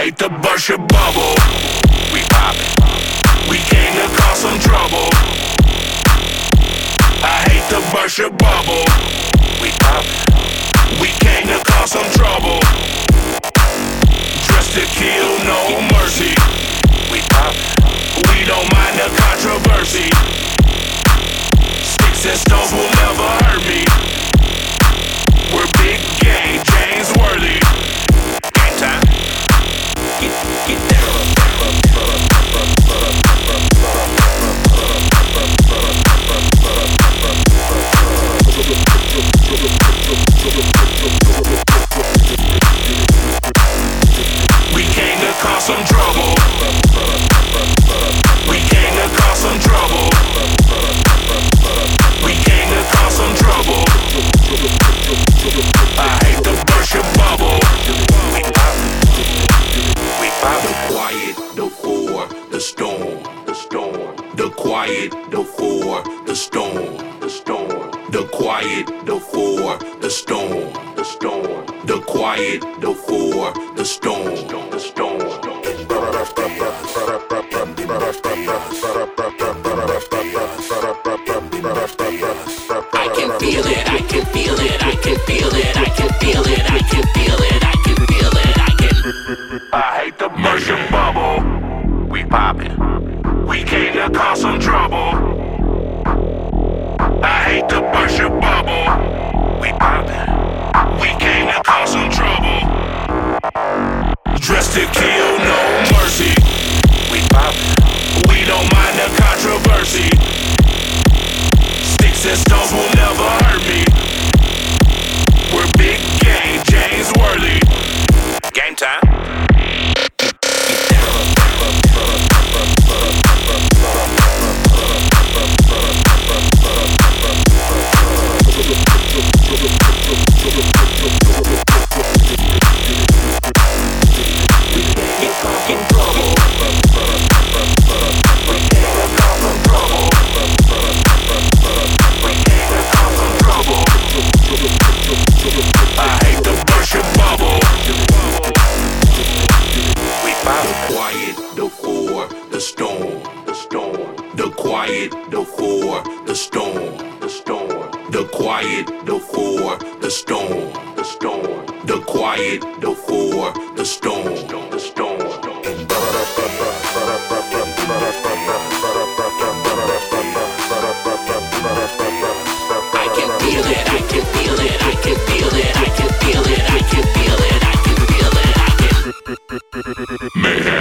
hate to burst your bubble. We poppin'. We came to cause some trouble. I hate to burst your bubble. We poppin'. We came to cause some trouble. Dressed to kill, no mercy. We poppin'. We don't mind the controversy. Sticks and stones will never hurt me. We're big game, James Worthy. Game time. Get down. We came to cause some trouble. We came to cause some trouble. We came to cause some trouble. I hate to burst your bubble. We pop the quiet, the four, the storm, the storm. The quiet, the four, the storm, the storm. The quiet, the four, the storm, the storm. The quiet, the four, the storm, the storm. I can feel it, I can feel it, I can feel it, I can feel it, I can feel it, I can feel it, I can. I hate to burst your bubble. We poppin'. We came to cause some trouble. I hate to burst your bubble. We poppin'. We came to cause some trouble. Dressed to kill, no mercy. We poppin'. We don't mind the controversy. Sticks and stones will never hurt me. We're big game, James Worthy. Game time. Mayhem.